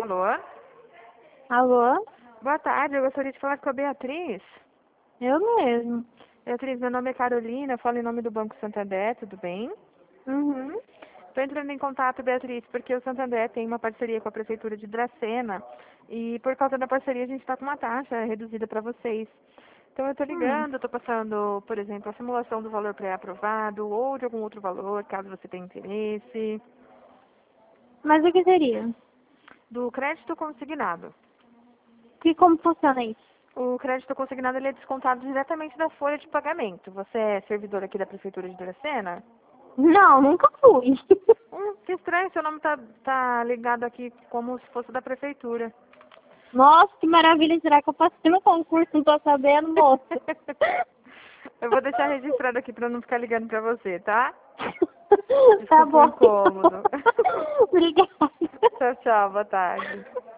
Alô? Alô? Boa tarde, eu gostaria de falar com a Beatriz. Eu mesmo. Beatriz, meu nome é Carolina, eu falo em nome do Banco Santander, tudo bem? Uhum. Estou entrando em contato, Beatriz, porque o Santander tem uma parceria com a Prefeitura de Dracena e por causa da parceria a gente está com uma taxa reduzida para vocês. Então eu estou ligando, estou passando, por exemplo, a simulação do valor pré-aprovado ou de algum outro valor, caso você tenha interesse, Mas o que seria? do crédito consignado. Como funciona isso? O crédito consignado ele é descontado diretamente da folha de pagamento. Você é servidor aqui da Prefeitura de Dracena? Não, nunca fui. Que estranho, seu nome tá ligado aqui como se fosse da Prefeitura. Nossa, que maravilha. Será que eu passei no concurso? Não tô sabendo, moço. Eu vou deixar registrado aqui pra não ficar ligando pra você, tá? Tá Desculpa o bom. incômodo. Obrigada. Tchau, tchau, boa tarde.